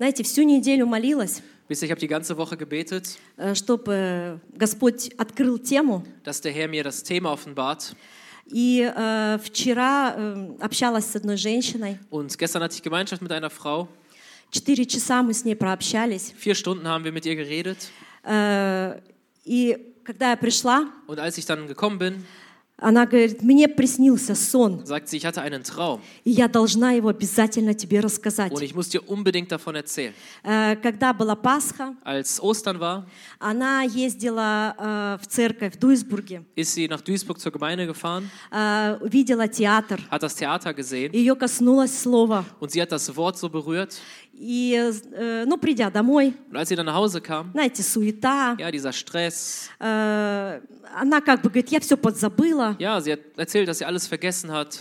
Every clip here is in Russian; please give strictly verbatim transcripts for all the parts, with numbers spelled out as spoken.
Знаете, всю неделю молилась, Wisst ihr, ich habe die ganze Woche gebetet, чтобы Господь открыл тему. dass der Herr mir das Thema offenbart. И э, вчера э, общалась с одной женщиной. Und gestern hatte ich Gemeinschaft mit einer Frau. Четыре часа мы с ней прообщались. Vier Stunden haben wir mit ihr geredet. Э, и когда я пришла, Und als ich dann gekommen bin, она говорит, мне приснился сон, sagt sie, ich hatte einen Traum. и я должна его обязательно тебе рассказать. Und ich muss dir unbedingt davon erzählen. Э, когда была Пасха, Als Ostern war, она ездила э, в церковь в Дуйсбурге, ist sie nach Duisburg zur Gemeinde gefahren, э, видела театр, hat das Theater gesehen ее коснулось слово. und sie hat das Wort so berührt. И, э, ну, придя домой, Und als sie dann nach Hause kam, знаете, суета, ja, dieser Stress, э, она как бы говорит, я все подзабыла, ja, sie hat erzählt, dass sie alles vergessen hat.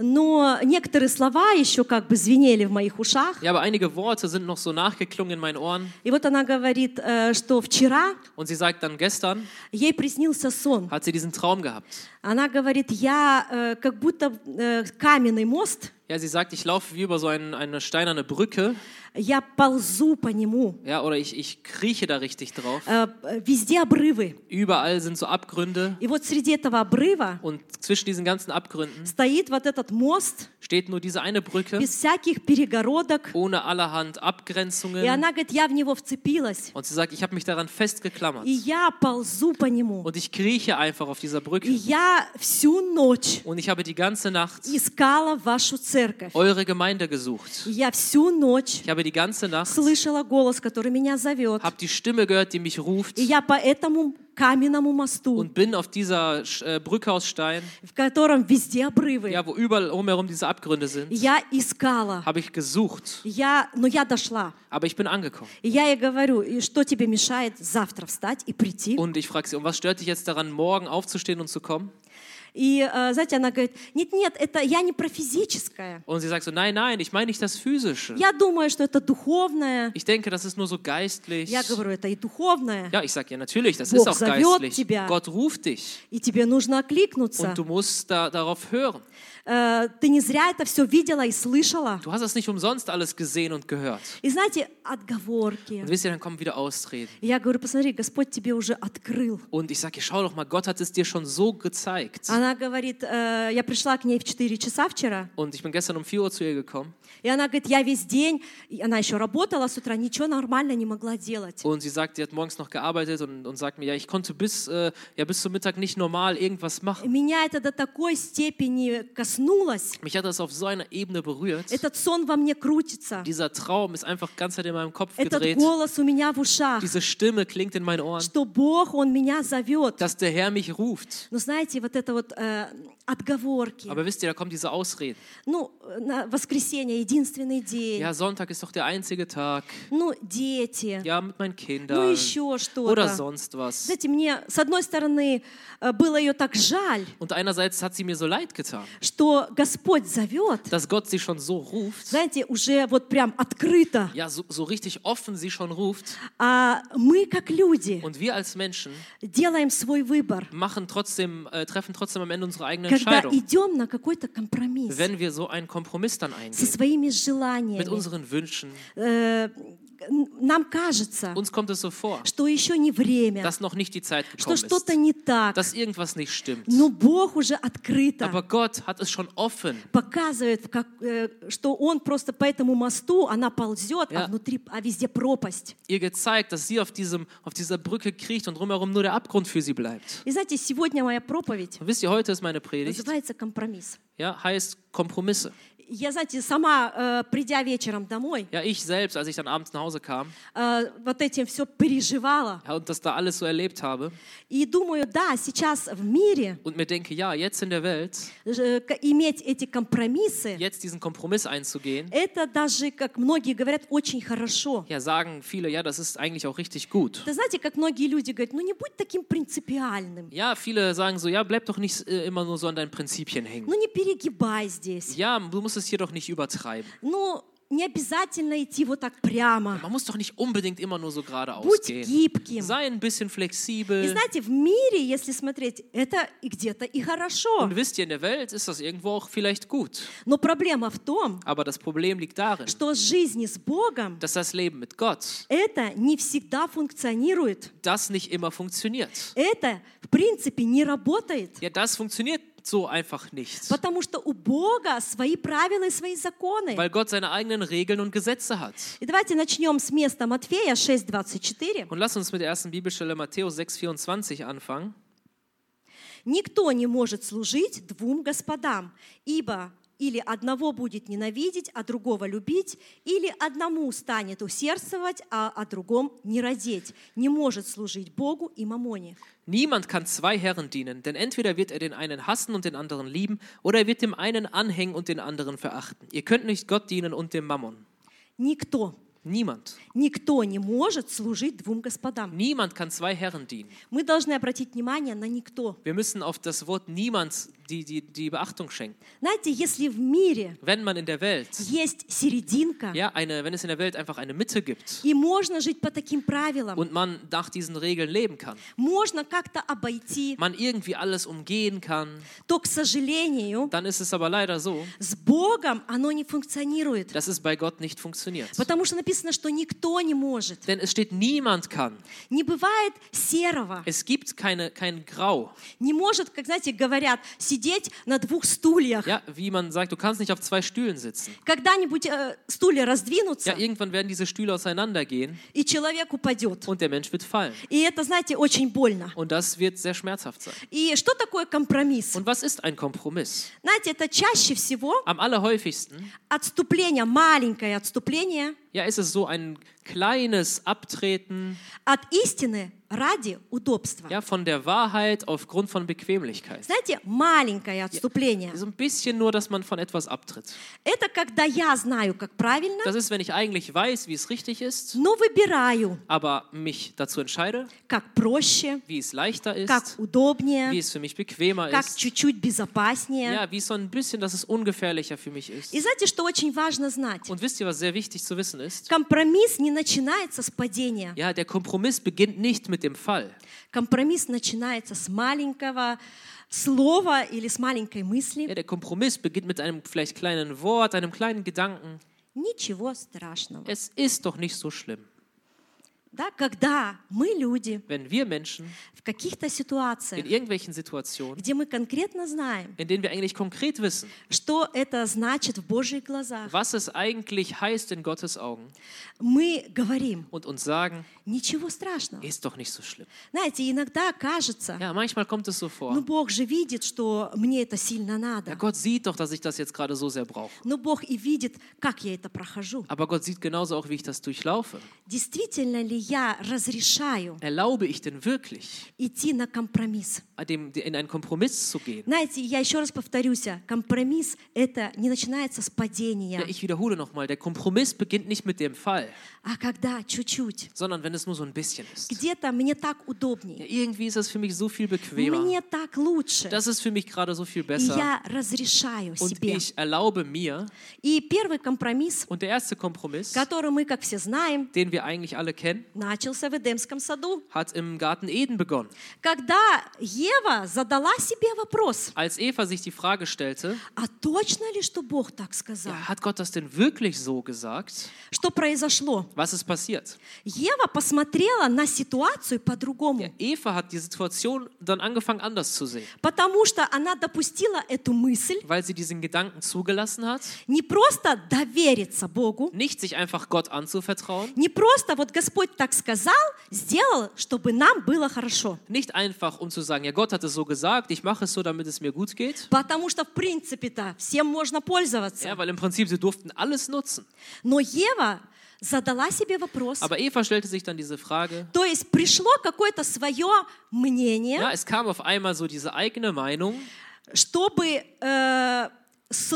но некоторые слова еще как бы звенели в моих ушах. Ja, aber einige Worte sind noch so nachgeklungen in meinen Ohren. И вот она говорит, э, что вчера Und sie sagt dann, gestern ей приснился сон. hat sie diesen Traum gehabt. Она говорит, я э, как будто э, каменный мост, Ja, sie sagt, ich laufe wie über so ein, eine steinerne Brücke. я ползу по нему. Ja, oder ich, ich krieche da richtig drauf. Э, везде обрывы. Überall sind so Abgründe. И вот среди этого обрыва Und zwischen diesen ganzen Abgründen стоит вот этот мост steht nur diese eine Brücke, без всяких перегородок. ohne allerhand И Abgrenzungen. она говорит, я в него вцепилась. Und sie sagt, ich habe mich daran festgeklammert. И я ползу по нему. Und ich krieche einfach auf dieser И Brücke. я всю ночь Und ich habe die ganze Nacht искала вашу церковь. eure Gemeinde gesucht. И я всю ночь Ich habe die ganze Nacht, слышала голос, который меня зовет. habe die Stimme gehört, die mich ruft. И я по этому каменному мосту, Und bin auf dieser äh, Brücke aus Stein, в котором везде обрывы, ja, wo überall umherum diese Abgründe sind, я искала. habe ich gesucht. Я, но я дошла. Aber ich bin angekommen. И я ей говорю, и что тебе мешает завтра встать и прийти? Und ich frage sie, und was stört dich jetzt daran, morgen aufzustehen und zu kommen? И, э, знаете, она говорит, нет-нет, это я не про физическое. Und sie sagt so, nein, nein, ich meine nicht das Physische. Я думаю, что это духовное. Ich denke, das ist nur so geistlich. Я говорю, это и духовное. Ja, ich sage, ja, natürlich, das Бог ist auch зовет geistlich. тебя. Gott ruft dich И тебе нужно окликнуться. und du musst da, darauf hören. Э, Ты не зря это все видела и слышала. Du hast das nicht umsonst alles gesehen und gehört. И знаете, отговорки. Und wisst ihr, dann kommen wieder Ausreden. И я говорю, посмотри, Господь тебе уже открыл. Und ich sage, schau doch mal, Gott hat es dir schon so gezeigt. Она говорит, э, я пришла к ней в четыре часа вчера, Und ich bin gestern um vier Uhr zu ihr gekommen. и она говорит, я весь день, и она еще работала с утра, ничего нормально не могла делать. Und sie sagt, sie hat morgens noch gearbeitet und, und sagt mir, ja, ich konnte bis, äh, ja, bis zum Mittag nicht normal irgendwas machen. Меня это до такой степени коснулось. Mich hat das auf so einer Ebene berührt. Этот сон во мне крутится. Dieser Traum ist einfach ganz Zeit in meinem Kopf Этот gedreht. голос у меня в ушах, Diese Stimme klingt in meinen Ohren, что Бог, Он меня зовет. dass der Herr mich ruft. Но знаете, вот это вот э, отговорки. Aber wisst ihr, da kommen diese Ausreden. Ну, на воскресенье единственный день. Ja, Sonntag ist doch der einzige Tag. Ну, дети. Ja, mit meinen Ну, Kindern. еще Oder что-то. sonst was. Знаете, мне, с одной стороны, э, было ее так жаль, Und einerseits hat sie mir so leid getan, что Господь зовет, dass Gott sie schon so ruft. знаете, уже вот прям открыто. Ja, so, so richtig offen sie schon ruft. А мы, как люди, Und wir als Menschen делаем свой выбор, machen trotzdem, äh, treffen trotzdem am Ende unsere eigene когда Entscheidung. идем на какой-то компромисс Wenn wir so einen Kompromiss dann со eingehen, своими mit желаниями. unseren Wünschen, Э, Нам кажется, uns kommt es so vor, что еще не время, dass noch nicht die Zeit что gekommen что-то ist, не так. dass irgendwas nicht stimmt. Но Бог уже открыто Aber Gott hat es schon offen. показывает, как, э, что Он просто по этому мосту, она ползет, Ja. а внутри, а везде пропасть. Ihr gezeigt, dass sie auf, diesem, auf dieser Brücke kriecht und drumherum nur der Abgrund für sie bleibt. И знаете, сегодня моя проповедь Und wisst ihr, heute ist meine Predigt, называется «Компромисс». ja, heißt Kompromisse. Я, знаете, сама, э, придя вечером домой, Ja, ich selbst, als ich dann abends nach Hause kam, э, вот этим все переживала. ja, und das da alles so erlebt habe И думаю, да, сейчас в мире und mir denke, ja, jetzt in der Welt, э, к- иметь эти компромиссы, jetzt diesen Kompromiss einzugehen, это даже, как многие говорят, очень хорошо. ja, sagen viele, ja, das ist eigentlich auch richtig gut. Вы знаете, как многие люди говорят, ну не будь таким принципиальным, Ja, viele sagen so, ja, bleib doch nicht äh, immer nur so an deinen Prinzipien hängen. ну не перегибай здесь. Ja, du musst es hier doch nicht übertreiben. Ну, не обязательно идти вот так прямо. Man muss doch nicht unbedingt immer nur so Будь geradeaus gehen. гибким. Sei ein bisschen И flexibel. знаете, в мире, если смотреть, это и где-то и хорошо. Und wisst ihr, in der Welt ist das irgendwo auch vielleicht gut. Но проблема в том, Aber das Problem liegt darin, что жизнь с Богом, dass das Leben mit Gott, это не всегда функционирует. das nicht immer funktioniert. Это, в принципе, не работает. Ja, das funktioniert so einfach nicht. Потому что у Бога свои правила и свои законы. Weil Gott seine eigenen Regeln und Gesetze hat. И давайте начнем с места Матфея шесть двадцать четыре. Und lass uns mit der ersten Bibelstelle Matthäus sechs vierundzwanzig anfangen. «Никто не может служить двум господам, ибо или одного будет ненавидеть, а другого любить, или одному станет усердствовать, а о другом не родить. Не может служить Богу и мамоне». Niemand kann zwei Herren dienen, denn entweder wird er den einen hassen und den anderen lieben, oder er wird dem einen anhängen und den anderen verachten. Ihr könnt nicht Gott dienen und dem Mammon. Никто, Niemand. никто не может служить двум господам. Niemand kann zwei Herren dienen. Мы должны обратить внимание на «никто». Wir müssen auf das Wort niemand die, die, die Beachtung schenken. Знаете, если в мире Wenn man in der Welt, есть серединка, ja, eine, wenn es in der Welt einfach eine Mitte gibt и можно жить по таким правилам, und man nach diesen Regeln leben kann, можно как-то обойти, man irgendwie alles umgehen kann, то, к сожалению, dann ist es aber leider so, с Богом оно не функционирует. dass es bei Gott nicht funktioniert. Потому что написано, что никто не может. Denn es steht, niemand kann. Не бывает серого. Es gibt keine, kein Grau. Не может, как, знаете, говорят, сидеть на двух стульях. Ja, wie man sagt, du kannst nicht auf zwei Stühlen sitzen. Когда-нибудь äh, стулья раздвинутся, Ja, irgendwann werden diese Stühle auseinandergehen и человек упадет. und der Mensch wird fallen. И это, знаете, очень больно. Und das wird sehr schmerzhaft sein. И что такое компромисс? Und was ist ein Kompromiss? Знаете, это чаще всего Am allerhäufigsten, отступление, маленькое отступление ja, ist es so ein kleines Abtreten, от истины ради удобства. ja, von der Wahrheit aufgrund von Bequemlichkeit. Знаете, маленькое отступление. So ein bisschen nur, dass man von etwas abtritt. Это когда я знаю, как правильно, Das ist, wenn ich eigentlich weiß, wie es richtig ist, но выбираю, aber mich dazu entscheide, как проще, wie es leichter как ist, удобнее, wie es für mich bequemer как ist, чуть-чуть безопаснее. ja, wie es so ein bisschen, dass es ungefährlicher für mich ist. И знаете, что очень важно знать? Und wisst ihr, was sehr wichtig zu wissen ist? Компромисс не начинается с падения. Ja, der Kompromiss beginnt nicht mit dem Fall. Компромисс начинается с маленького слова или с маленькой мысли. Ja, der Kompromiss beginnt mit einem vielleicht kleinen Wort, einem kleinen Gedanken. Ничего страшного. Es ist doch nicht so schlimm. Да, когда мы, люди, Wenn wir Menschen в каких-то in ситуациях, irgendwelchen Situationen, где мы конкретно знаем, in denen wir eigentlich konkret wissen, что это значит в Божьих глазах, was es eigentlich heißt in Gottes Augen мы говорим, und uns sagen, ничего страшного. ist doch nicht so schlimm. Знаете, иногда кажется, Ja, manchmal kommt es so ну vor. Бог же видит, что мне это сильно Ja, надо. Gott sieht doch, dass ich das jetzt gerade so sehr brauche. Но Бог и видит, как я это прохожу. Aber Gott sieht genauso auch, wie ich das durchlaufe. Действительно ли я разрешаю Erlaube ich denn wirklich, идти на компромисс? dem- in einen Kompromiss zu gehen? Знаете, я еще раз повторюсь, компромисс это не начинается с Ja, падения, ich wiederhole nochmal, der Kompromiss beginnt nicht mit dem Fall, а когда чуть-чуть, sondern wenn es nur so ein bisschen ist. где-то мне так Ja, удобнее, irgendwie ist das für mich so viel bequemer. мне так лучше, Das ist für mich gerade so viel и besser. я разрешаю Und себе. ich erlaube mir, И первый компромисс, und der erste Kompromiss, который мы, как все знаем, den wir eigentlich alle kennen, начался в Эдемском саду. hat im Garten Eden begonnen. Когда Ева задала себе вопрос, Als Eva sich die Frage stellte, а точно ли, что Бог так сказал? ja, hat Gott das denn wirklich so gesagt? Что произошло? Was ist passiert? Ева посмотрела на ситуацию Ja, по-другому, Eva hat die Situation dann angefangen anders zu sehen, потому что она допустила эту мысль weil sie diesen Gedanken zugelassen hat, не просто довериться Богу, nicht sich einfach Gott anzuvertrauen, не просто вот Господь так сказал, сделал, чтобы нам было хорошо. nicht einfach um zu sagen, ja, Gott hat es so gesagt, ich mache es so, damit es mir gut geht. Потому что, в принципе-то, всем можно пользоваться. Ja, weil im Prinzip sie durften alles nutzen. Но Ева задала себе вопрос. Aber Eva stellte sich dann diese Frage, То есть пришло какое-то свое мнение, ja, es kam auf einmal so diese eigene Meinung, чтобы э, с-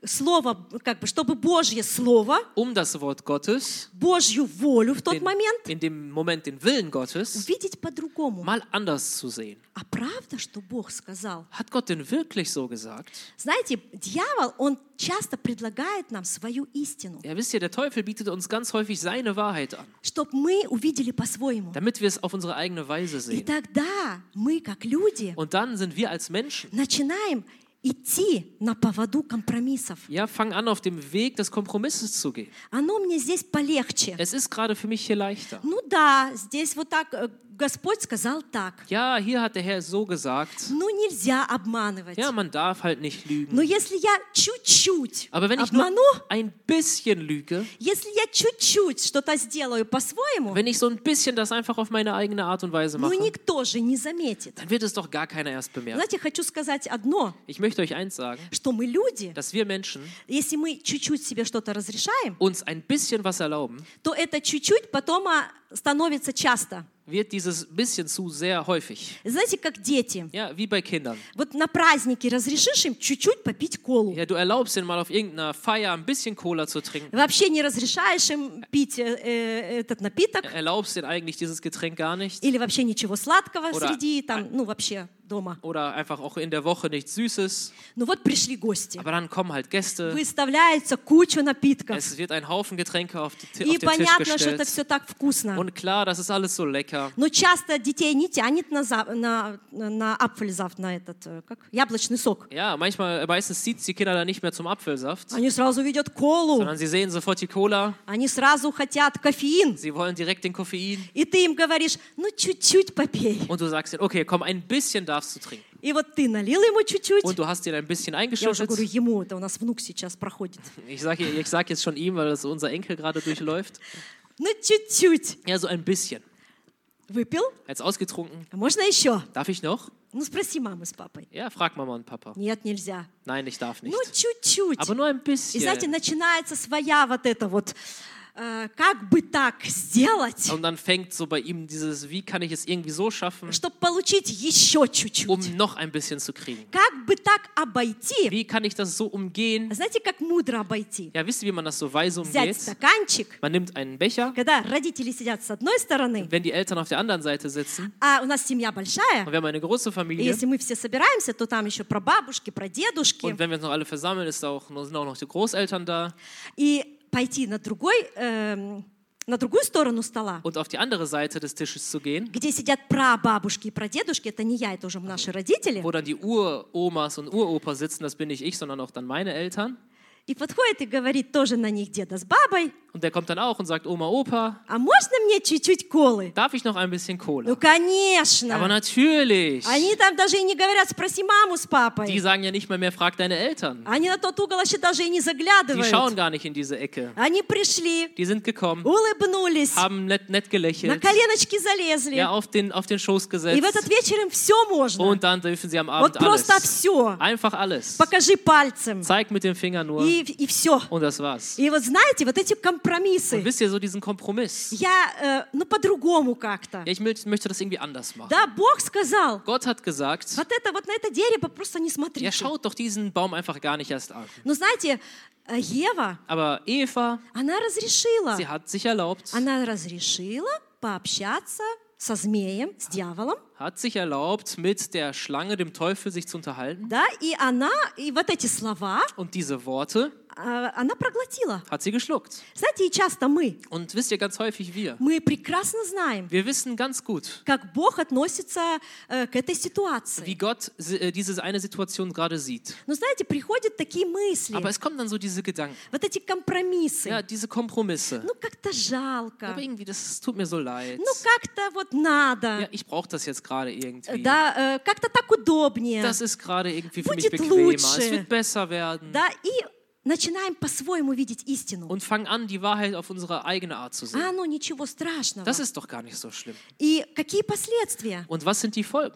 слово, как бы, чтобы Божье слово, um das Wort Gottes, Божью волю в тот den, момент in dem Moment den Willen Gottes, увидеть по-другому. mal anders zu sehen. А правда, что Бог сказал? Hat Gott denn wirklich so gesagt? Знаете, дьявол, он часто предлагает нам свою истину, Ja, wisst ihr, der Teufel bietet uns ganz häufig seine Wahrheit an, чтобы мы увидели по-своему. damit wir es auf unsere eigene Weise И sehen. тогда мы, как люди, Und dann sind wir als Menschen, начинаем идти на поводу компромиссов. ja, fangen an, auf dem Weg des Kompromisses zu gehen. Оно мне здесь полегче. Es ist gerade für mich hier leichter. Ну да, здесь вот так э, Господь сказал так. Ja, hier hat der Herr so gesagt. Ну нельзя обманывать. Ja, man darf halt nicht lügen. Но если я чуть-чуть Aber wenn ich nur обману, ein bisschen lüge, если я чуть-чуть что-то сделаю по-своему, wenn ich so ein bisschen das einfach auf meine eigene Art und Weise ну mache, никто же не заметит. dann wird es doch gar keiner erst bemerken. Знаете, хочу сказать одно, Ich möchte euch eins sagen, что мы люди, dass wir Menschen если мы чуть-чуть себе что-то разрешаем, uns ein bisschen was erlauben, то это чуть-чуть потом а, становится часто. wird dieses bisschen zu sehr häufig. Знаете, как дети. Ja, wie bei Kindern. Вот на празднике разрешишь им чуть-чуть попить колу. Ja, du erlaubst ihnen mal auf irgendeiner Feier ein bisschen Cola zu trinken. Вообще не разрешаешь им пить э, э, этот напиток. Erlaubst ihnen eigentlich dieses Getränk gar nicht. Или вообще ничего сладкого Oder- среди, там, ну вообще дома. Oder einfach auch in der Woche nichts Süßes. Ну вот пришли гости. Aber dann kommen halt Gäste. Выставляется куча напитков. Es wird ein Haufen Getränke auf, die, И auf den Tisch понятно, что это gestellt. все так вкусно. Und klar, das ist alles so lecker. Но часто детей не тянет на, за- на, на апфельзавт, на этот, э, как, яблочный сок. Ja, manchmal, meistens zieht es die Kinder dann nicht mehr zum Apfelsaft, Они сразу видят колу, sondern sie sehen sofort die Cola. они сразу хотят кофеин. Sie wollen direkt den Koffein. И ты им говоришь, ну чуть-чуть попей. Und du sagst ihnen, okay, komm, ein bisschen darfst du trinken. И вот ты налил ему чуть-чуть. Und du hast dir ein bisschen Я уже говорю eingeschüttet. ему, это у нас внук сейчас проходит. Ich sage ich sag jetzt schon ihm, weil das unser Enkel gerade durchläuft. Ну чуть-чуть. Ja, so ein bisschen. Выпил? Jetzt ausgetrunken. А можно еще? Darf ich noch? Ну спроси маму с папой. Ja, frag Mama und Papa. Нет, нельзя. Nein, ich darf nicht. Ну чуть-чуть. Aber nur ein И знаете, bisschen. начинается своя вот эта вот, э, как бы так сделать, Und dann fängt so bei ihm dieses, wie kann ich es irgendwie so schaffen, чтобы получить еще чуть-чуть. um noch ein bisschen zu kriegen. Как бы так обойти? Wie kann ich das so umgehen? Знаете, как мудро обойти? Ja, wisst ihr, wie man das so weise Взять umgeht? стаканчик, Man nimmt einen Becher, когда родители сидят с одной стороны, wenn die Eltern auf der anderen Seite sitzen а у нас семья большая, und wir haben eine große и Familie если мы все собираемся, то там еще прабабушки, прадедушки, und wenn wir uns noch alle versammeln, ist auch, sind auch noch die Großeltern da и пойти на другой, эм, на другую сторону стола, und auf die andere Seite des Tisches zu gehen, где сидят прабабушки и прадедушки, это не я, это уже наши родители, wo dann die Uromas und Uropa sitzen, das bin nicht ich, sondern auch dann meine Eltern. и подходит и говорит тоже на них деда с бабой, Und der kommt dann auch und sagt, Oma, Opa, а можно мне чуть-чуть колы? darf ich noch ein bisschen Ну, Cola? Aber конечно. natürlich. Они там даже и не говорят, спроси маму с Die папой. sagen ja nicht mal mehr, frag deine Eltern. Они на тот угол вообще даже и не Die schauen заглядывают. gar nicht in diese Ecke. Они пришли, Die sind gekommen, улыбнулись, haben nett, nett на gelächelt, коленочки залезли. ja, auf den, auf den Schoß И в этот gesetzt вечер им все можно. und dann dürfen sie am Вот Abend просто alles. все. Einfach alles. Покажи пальцем. Zeig mit dem Finger nur И, и все. und das war's. И вот знаете, вот эти Und компромиссы, wisst ihr, so diesen Kompromiss, я, э, ну, по-другому как-то. ja, ich möchte, möchte das irgendwie anders machen. Да, Бог сказал, Gott hat gesagt, вот это вот на это дерево просто не ja, смотрите. schaut doch diesen Baum einfach gar nicht erst an. Но знаете, э, Ева, Aber Eva, она разрешила. sie hat sich erlaubt, Она разрешила пообщаться со змеем, с дьяволом, hat sich erlaubt, mit der Schlange, dem Teufel, sich zu unterhalten. да, и она, и вот эти слова, Und diese Worte э, она проглотила. hat sie geschluckt. Знаете, и часто мы, Und wisst ihr, ganz häufig wir, мы прекрасно знаем, wir wissen ganz gut, как Бог относится э, к этой ситуации. wie Gott äh, diese eine Situation gerade sieht. Но знаете, приходят такие мысли, Aber es kommen dann so diese Gedanken, вот эти компромиссы. ja, diese Kompromisse. Ну, как-то жалко. Aber irgendwie, das tut mir so leid. Ну, как-то вот надо. Ja, ich brauche das jetzt gerade irgendwie. Да, э, как-то так удобнее. Das ist gerade irgendwie für mich Будет bequemer. лучше. Es wird besser werden. Да, и начинаем по-своему видеть истину. Und fangen an, die Wahrheit auf unsere eigene Art zu А sehen. ну, ничего страшного. Das ist doch gar nicht so schlimm. И какие последствия? Und was sind die Folgen?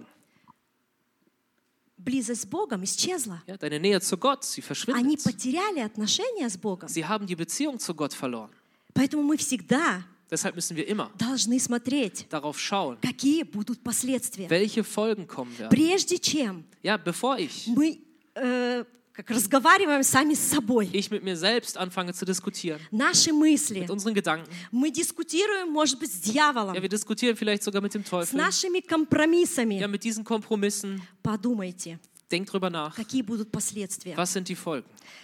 Близость с Богом исчезла. Ja, deine Nähe zu Gott, sie Они verschwindet. потеряли отношения с Богом. Sie haben die Beziehung zu Gott verloren. Поэтому мы всегда Deshalb müssen wir immer должны смотреть, darauf schauen, какие будут последствия. welche Folgen kommen werden. Прежде чем Ja, bevor ich мы э, как разговариваем сами с собой. ich mit mir selbst anfange zu diskutieren, Наши мысли. mit unseren Gedanken. Мы дискутируем, может быть, с дьяволом, Ja, wir diskutieren vielleicht sogar mit dem с Teufel. нашими компромиссами. Ja, mit diesen Kompromissen. Подумайте, Denkt drüber nach. какие будут последствия. Was sind die Folgen?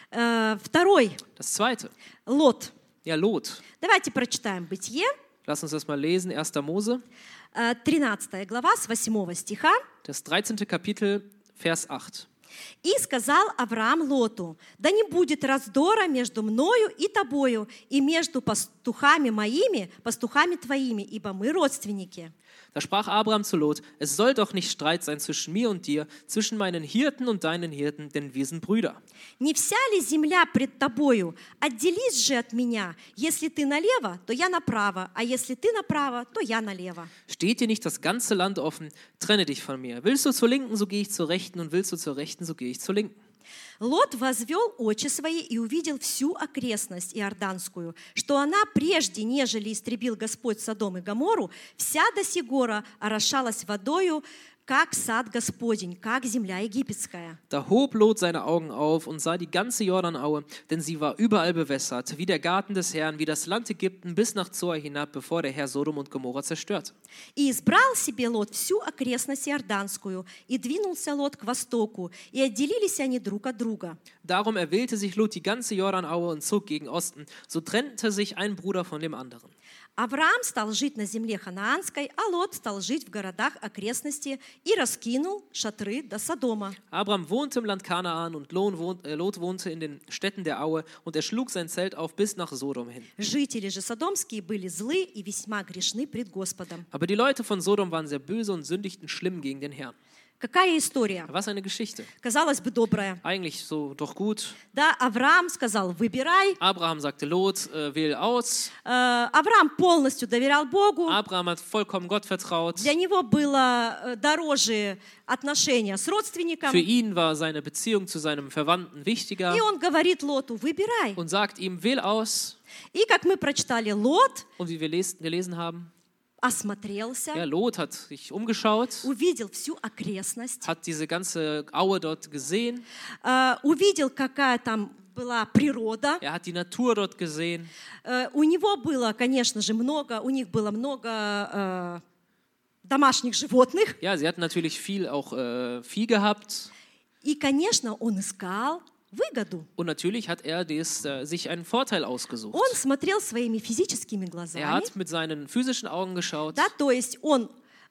Э, Второй, Das zweite. Лот. Ja, Lot. Давайте прочитаем Бытие, Lass uns das mal lesen. erster Mose, э, тринадцатая глава, с восьмого стиха. das dreizehnte Kapitel, Vers acht. «И сказал Авраам Лоту, да не будет раздора между мною и тобою, и между пастухами моими, пастухами твоими, ибо мы родственники». Da sprach Abraham zu Lot, es soll doch nicht Streit sein zwischen mir und dir, zwischen meinen Hirten und deinen Hirten, denn wir sind Brüder. «Не вся ли земля пред тобою? Отделись же от меня. Если ты налево, то я направо, а если ты направо, то я налево». Steht dir nicht das ganze Land offen? Trenne dich von mir. Willst du zur Linken, so gehe ich zur Rechten, und willst du zur Rechten, so gehe ich zur Linken. Лот возвел очи свои и увидел всю окрестность иорданскую, что она прежде, нежели истребил Господь Содом и Гоморру, вся до сих гора орошалась водою, как сад Господень, как земля египетская. Da hob Lot seine Augen auf und sah die ganze Jordanaue, denn sie war überall bewässert, wie der Garten des Herrn, wie das Land Ägypten bis nach Zoar hinab, bevor der Herr Sodom und Gomorra zerstörte. И избрал себе Лот всю окрестность иорданскую, и двинулся Лот к востоку, и отделились они друг от друга. Darum erwählte sich Lot die ganze Jordanaue und zog gegen Osten. So trennte sich ein Bruder von dem anderen. Авраам стал жить на земле ханаанской, а Лот стал жить в городах окрестности и раскинул шатры до Содома. Abraham wohnte im Land Kanaan und Lot wohnt- äh, Lot wohnte in den Städten der Aue, und er schlug sein Zelt auf bis nach Sodom hin. Жители же содомские были злы и весьма грешны пред Господом. Aber die Leute von Sodom waren sehr böse und sündigten schlimm gegen den Herrn. Какая история? Was eine Geschichte. Казалось бы, добрая. Eigentlich so doch gut. Да, Авраам сказал, выбирай. Abraham sagte, Lot, äh, wähl aus. Э, Авраам полностью доверял Богу. Abraham hat vollkommen Gott vertraut. Для него было э, дороже отношения с родственником. Für ihn war seine Beziehung zu seinem Verwandten wichtiger И он говорит Лоту, выбирай. und sagt ihm, wähl aus. И как мы прочитали, Лот Und wie wir les- gelesen haben, осмотрелся, ja, Lot hat sich umgeschaut, увидел всю окрестность, hat diese ganze Aue dort gesehen. э, увидел, какая там была природа. Er hat die Natur dort gesehen. Э, у него было, конечно же, много, у них было много э, домашних животных. Ja, sie hatten natürlich viel auch äh, Vieh gehabt. И, конечно, он искал выгоду. Und natürlich hat er des, äh, sich einen Vorteil ausgesucht. Он смотрел своими физическими Er глазами. hat mit seinen physischen Augen geschaut. Да, то есть он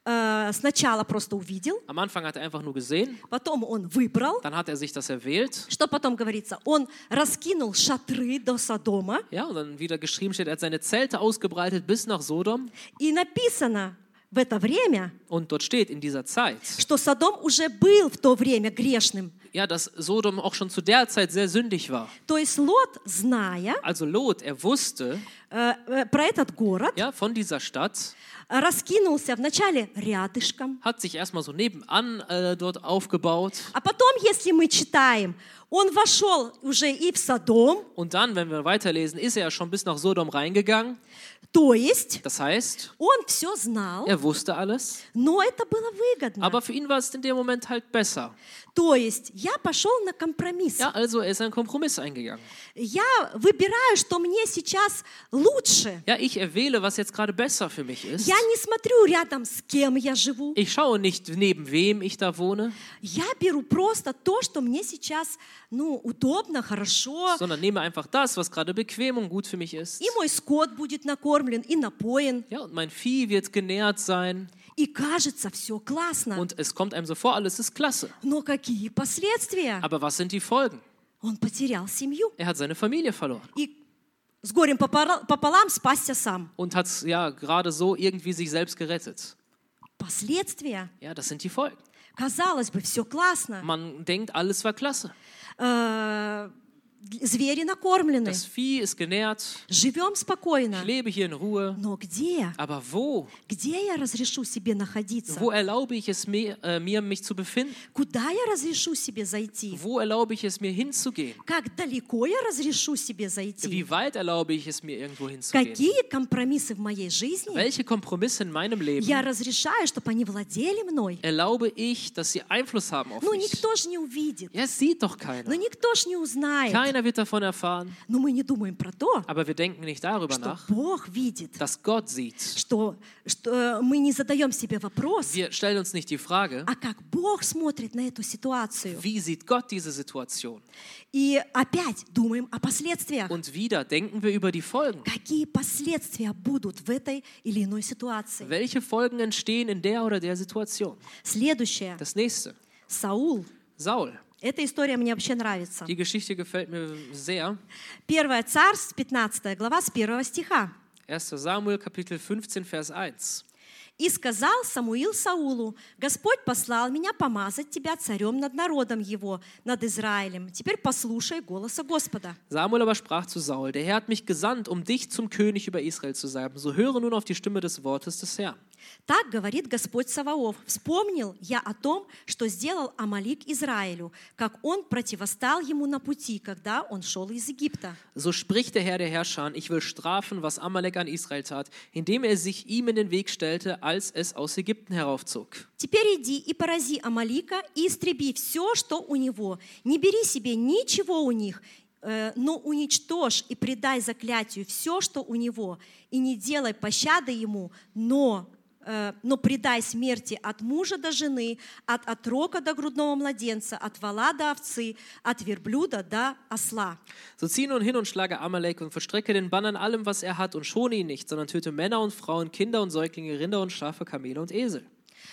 э, сначала просто увидел, Am Anfang hat er einfach nur gesehen, потом он выбрал. dann hat er sich das erwählt. Что потом говорится? Он раскинул шатры до Содома. Ja, und dann wieder geschrieben steht, er hat seine Zelte ausgebreitet bis nach Sodom. И написано в это время, Und dort steht in dieser Zeit, что Содом уже был в то время грешным. ja, dass Sodom auch schon zu der Zeit sehr sündig war. То есть Лот, зная Also Lot, er wusste, э, э, про этот город, ja, von dieser Stadt, раскинулся вначале рядышком. hat sich erstmal so nebenan äh, dort aufgebaut. А потом, если мы читаем, он вошел уже и в Содом, Und dann, wenn wir weiterlesen, ist er schon bis nach Sodom reingegangen. то есть Das heißt, он все знал, er wusste alles, но это было выгодно. aber für ihn war es in dem Moment halt besser. То есть я пошел на компромисс. Ja, also er ist einen Kompromiss eingegangen. Я выбираю, что мне сейчас лучше. Ja, ich erwähle, was jetzt gerade besser für mich ist. Я не смотрю рядом, с кем я живу. Ich schaue nicht, neben wem ich da wohne, Я беру просто то, что мне сейчас ну, удобно, хорошо. sondern nehme einfach das, was gerade bequem und gut für mich ist. И мой скот будет накормлен и напоен. Ja, und mein Vieh wird genährt sein. И кажется, все классно. Und es kommt einem so vor, alles ist klasse. Но какие последствия? Aber was sind die Folgen? Он потерял семью. Er hat seine Familie verloren И с горем попора- пополам спасся сам. und hat ja gerade so irgendwie sich selbst gerettet. Последствия. Ja, das sind die Folgen. Казалось бы, все классно. Man denkt, alles war klasse. Э, звери накормлены, Das Vieh ist genährt. живем спокойно. Ich lebe hier in Ruhe. Но где? Aber wo? Где я разрешу себе находиться? Wo erlaube ich es mir, äh, mir, mich zu befinden? Куда я разрешу себе зайти? Wo erlaube ich es mir hinzugehen? Как далеко я разрешу себе зайти? Wie weit erlaube ich es mir, irgendwo hinzugehen? Какие компромиссы в моей жизни Welche Kompromisse in meinem Leben я разрешаю, чтобы они владели мной? erlaube ich, dass sie Einfluss haben auf Ну, mich? никто же не увидит. Ja, sieht doch Ну, keiner. никто ж не узнает. Keiner wird davon erfahren. Но мы не думаем про то, Aber wir denken nicht darüber что nach, Бог видит, dass Gott sieht. что, что мы не задаем себе вопрос, Wir stellen uns nicht die Frage, а как Бог смотрит на эту ситуацию. wie sieht Gott diese Situation? И опять думаем о последствиях. Und wieder denken wir über die Folgen. Какие последствия будут в этой или иной ситуации? Welche Folgen entstehen in der oder der Situation? Следующее. Das nächste, Саул. Saul. Эта история мне вообще нравится. Die Geschichte gefällt mir sehr. Первое Царств, пятнадцатая глава, с первого стиха. erster Samuel, Kapitel fünfzehn, Vers eins. «И сказал Самуил Саулу: Господь послал меня помазать тебя царем над народом его, над Израилем. Теперь послушай голоса Господа». Samuel aber sprach zu Saul: Der Herr hat mich gesandt, um dich zum König über Israel zu salben. So höre nun auf die Stimme des Wortes des Herrn. Так говорит Господь Саваоф: «Вспомнил я о том, что сделал Амалик Израилю, как он противостал ему на пути, когда он шел из Египта. So spricht der Herr der Herrscher: Ich will strafen, was Amalek an Israel tat, indem er sich ihm in den Weg stellte, als es aus Ägypten heraufzog. Теперь иди и порази Амалика и истреби все, что у него. Не бери себе ничего у них, э, но уничтожь и предай заклятию все, что у него, и не делай пощады ему, но но предай смерти от мужа до жены, от отрока до грудного младенца, от вола до овцы, от верблюда до осла». So zieh nun hin und schlage Amalek und verstrecke den Bann an allem, was er hat, und schone ihn nicht, sondern töte Männer und Frauen, Kinder und Säuglinge, Rinder und Schafe, Kamele und Esel.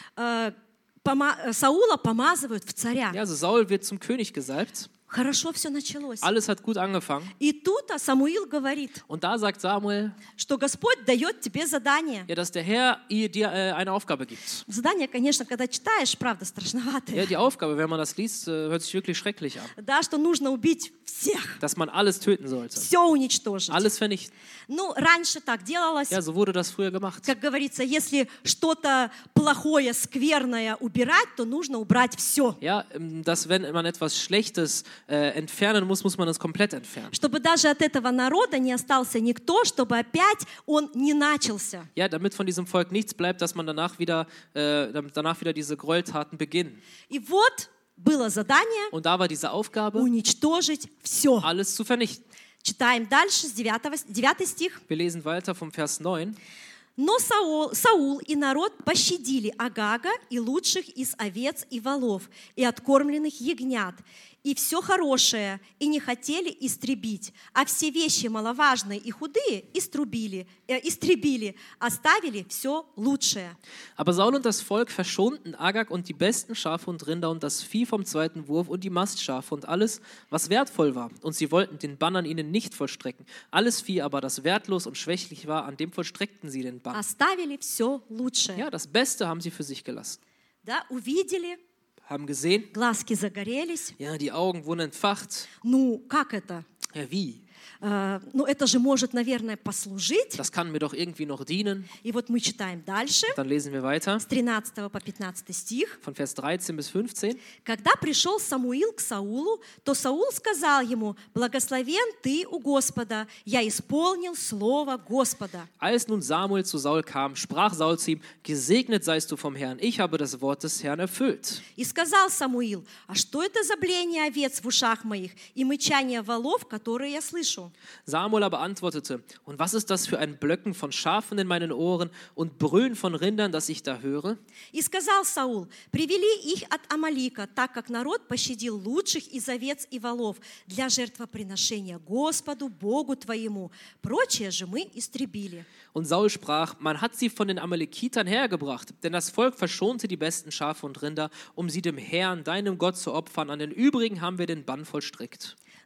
Саула помазывают в царя. Ja, also Saul wird zum König gesalbt. Хорошо все началось. Alles hat gut angefangen. И тут Самуил говорит, Und da sagt Samuel, что Господь дает тебе задание. ja, dass der Herr ihr dir äh, eine Aufgabe gibt. Задание, конечно, когда читаешь, правда, страшноватое. Ja, die Aufgabe, wenn man das liest, äh, hört sich wirklich schrecklich an. Да, что нужно убить всех. Dass man alles töten sollte. Все уничтожить. Alles vernichten. Ну, раньше так делалось. Ja, so wurde das früher gemacht. Как говорится, если что-то плохое, скверное убирать, то нужно убрать все. Ja, dass wenn man etwas Schlechtes äh, entfernen muss, muss man es komplett entfernen. Чтобы даже от этого народа не остался никто, чтобы опять он не начался. Ja, damit von diesem Volk nichts bleibt, dass man danach wieder, äh, danach wieder diese Gräueltaten beginnen. И вот было задание Und da war diese Aufgabe, уничтожить все. alles zu vernichten. Читаем дальше с девятого, девятый стих. Wir lesen weiter vom Vers neun. Но Саул, Саул и народ пощадили Агага и лучших из овец и волов, и откормленных ягнят, и все хорошее, и не хотели истребить, а все вещи маловажные и худые истребили, äh, истребили, оставили все лучшее. Aber Saul und das Volk verschonten Agag und die besten Schafe und Rinder und das Vieh vom zweiten Wurf und die Mastschafe und alles, was wertvoll war. Und sie wollten den Bann an ihnen nicht vollstrecken. Alles Vieh aber, das wertlos und schwächlich war, an dem vollstreckten sie den Bann. Оставили все лучшее. Ja, das Beste haben sie für sich gelassen. Да, увидели, Haben gesehen, глазки загорелись. ja, die Augen wurden entfacht. Ну, как это? Ja, wie? Э, ну, это же может, наверное, послужить. Das kann mir doch irgendwie noch dienen. И вот мы читаем дальше, Dann lesen wir weiter с тринадцатого по пятнадцатый стих. von Vers dreizehn bis fünfzehn. Когда пришел Самуил к Саулу, то Саул сказал ему: «Благословен ты у Господа, я исполнил слово Господа». Als nun Samuel zu Saul kam, sprach Saul zu ihm: Gesegnet seist du vom Herrn, ich habe das Wort des Herrn erfüllt. И сказал Самуил: «А что это за блеяние овец в ушах моих и мычание волов, которые я слышу?» Samuel aber antwortete: Und was ist das für ein Blöcken von Schafen in meinen Ohren und Brüllen von Rindern, das ich da höre? И сказал Саул: «Привели их от Амалика, так как народ пощадил лучших из овец и волов для жертвоприношения Господу, Богу твоему. Прочее же мы истребили». Und Saul sprach: Man hat sie von den Amalekitern hergebracht, denn das Volk verschonte die besten Schafe und Rinder, um sie dem Herrn, deinem Gott, zu opfern. An den übrigen haben wir den Bann vollstreckt.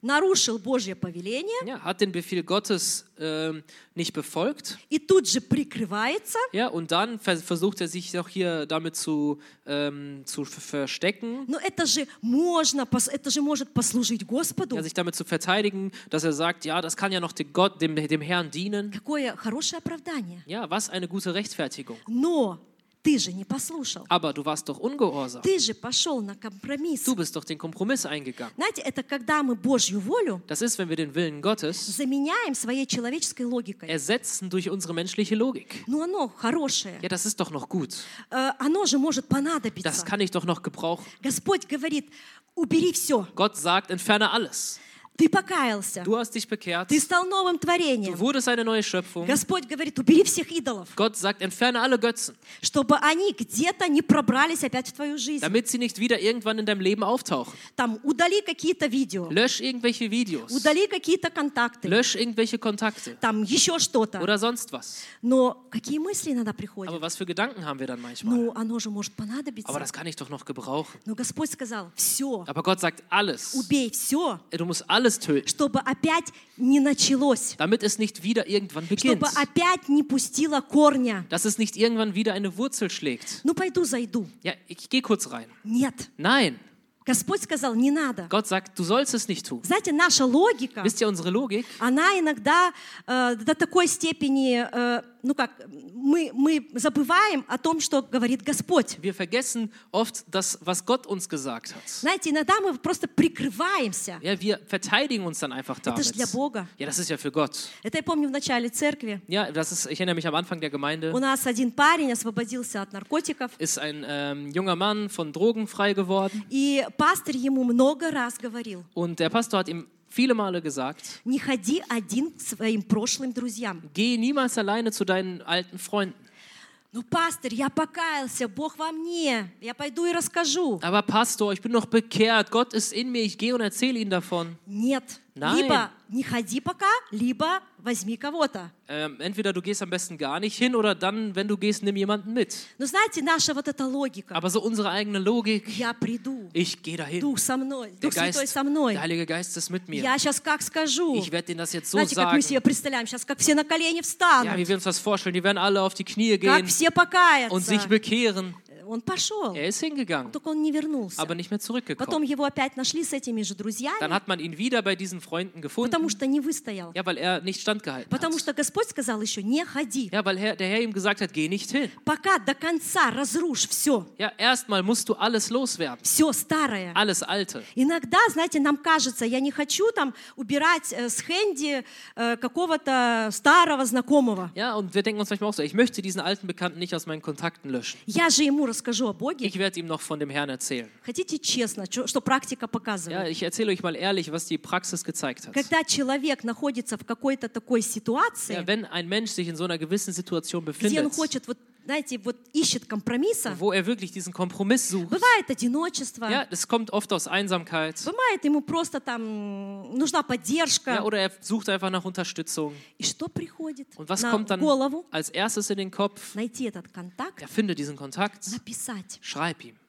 нарушил Божье повеление ja, hat den Befehl Gottes ähm, nicht befolgt. и тут же прикрывается. Ja, und dann vers- versucht er sich auch hier damit zu, ähm, zu ver- verstecken, Но это же можно, пос- это же может послужить Господу. ja, sich damit zu verteidigen, dass er sagt, ja, das kann ja noch dem, Gott, dem, dem Herrn dienen. Какое хорошее оправдание. Ja, was eine gute Rechtfertigung. Но ты же не послушал. Aber du warst doch ungehorsam. Ты же пошел на компромисс. Du bist doch den Kompromiss eingegangen. Знаете, это когда мы Божью волю Das ist, wenn wir den Willen Gottes заменяем своей человеческой логикой. ersetzen durch unsere menschliche Logik. Ну, оно хорошее. Ja, das ist doch noch gut. Э, Оно же может Das понадобиться. kann ich doch noch gebrauchen. Господь говорит, убери все. Gott sagt, entferne alles. Ты покаялся. Du hast dich bekehrt. Ты стал новым Du творением. wurdest eine neue Schöpfung. Господь говорит, убери всех идолов, Gott sagt, entferne alle Götzen, чтобы они где-то не пробрались опять в твою жизнь. damit sie nicht wieder irgendwann in deinem Leben auftauchen. Там удали какие-то видео, Lösch irgendwelche Videos. удали какие-то контакты, Lösch irgendwelche Kontakte. там еще что-то. Oder sonst was. Но какие мысли иногда Aber приходят? was für Gedanken haben wir dann manchmal? Ну, оно же может Aber понадобиться. das kann ich doch noch gebrauchen. Но Господь сказал, все, Aber Gott sagt alles. убей все, Du musst alles töten, чтобы опять не началось, damit es nicht wieder irgendwann чтобы beginnt. опять не пустило корня. Dass es nicht irgendwann wieder eine Wurzel schlägt. Ну, пойду, зайду. Ja, ich gehe kurz rein. Нет. Nein, Господь сказал, не надо. Gott sagt, du sollst es nicht tun. Знаете, наша логика, Wisst ihr, unsere Logik, она иногда э, до такой степени, э, ну как, мы, мы забываем о том, что говорит Господь. wir vergessen oft das, was Gott uns gesagt hat. Знаете, иногда мы просто прикрываемся. Ja, wir verteidigen uns dann einfach Это же damit. для Бога. Ja, das ist ja für Gott. Это я помню в начале церкви. Ja, das ist, ich erinnere mich am Anfang der У Gemeinde, нас один парень освободился от наркотиков, ist ein ähm, junger Mann von Drogen frei geworden. и пастор ему много раз говорил, Und der Pastor hat ihm viele Male gesagt, не ходи один к своим прошлым друзьям. geh niemals alleine zu deinen alten Freunden. Ну, пастор, я покаялся, Бог во мне, я пойду и расскажу. Aber Pastor, ich bin noch bekehrt, Gott ist in mir, ich gehe und erzähle ihnen davon. Нет, Nein. либо не ходи пока, либо возьми кого-то. Ähm, entweder du gehst am besten gar nicht hin oder dann, wenn du gehst, nimm jemanden mit. Но знаете, наша вот эта логика, Aber so unsere eigene Logik, я приду, ich gehe dahin. Дух со мной, Der Дух Святой Geist, со мной. der Heilige Geist ist mit mir. Я сейчас как скажу. Ich werde denen das jetzt so Знаете, как мы себе sagen. представляем, сейчас как все на колени Ja, встанут, wie wir uns das vorstellen, die werden alle auf die Knie как gehen все und покаятся. sich bekehren. Он пошел, Er ist hingegangen, только он не вернулся. aber nicht mehr Потом zurückgekommen. его опять нашли с этими же Dann друзьями, hat man ihn wieder bei diesen Freunden потому gefunden, что не выстоял. ja, weil er nicht standgehalten Потому hat. что Господь сказал еще, не ходи. Ja, weil Herr, der Herr ihm gesagt hat, geh nicht hin. Пока до конца разрушь все, Ja, erstmal musst du alles loswerden, все старое. alles Alte. Иногда, знаете, нам кажется, я не хочу там убирать э, с Хэнди э, какого-то старого знакомого. Ja, und wir denken uns manchmal auch so, ich möchte diesen alten Bekannten nicht aus meinen Kontakten löschen. Я же ему расскажу о Боге. Ich werde ihm noch von dem Herrn erzählen. Хотите честно, чё- что практика Ja, показывает? ich erzähle euch mal ehrlich, was die Praxis gezeigt hat. Когда человек находится в какой-то такой Ja, ситуации, wenn ein Mensch sich in so einer gewissen Situation где он befindet, хочет, вот, знаете, вот ищет компромисса, wo er wirklich diesen Kompromiss sucht, бывает одиночество, ja, das kommt oft aus Einsamkeit, бывает ему просто там нужна поддержка. ja, oder er sucht einfach nach Unterstützung. И что приходит Und was на kommt dann голову? als erstes in den Kopf? Найти этот контакт, Ja, finde diesen Kontakt, написать. schreib ihm.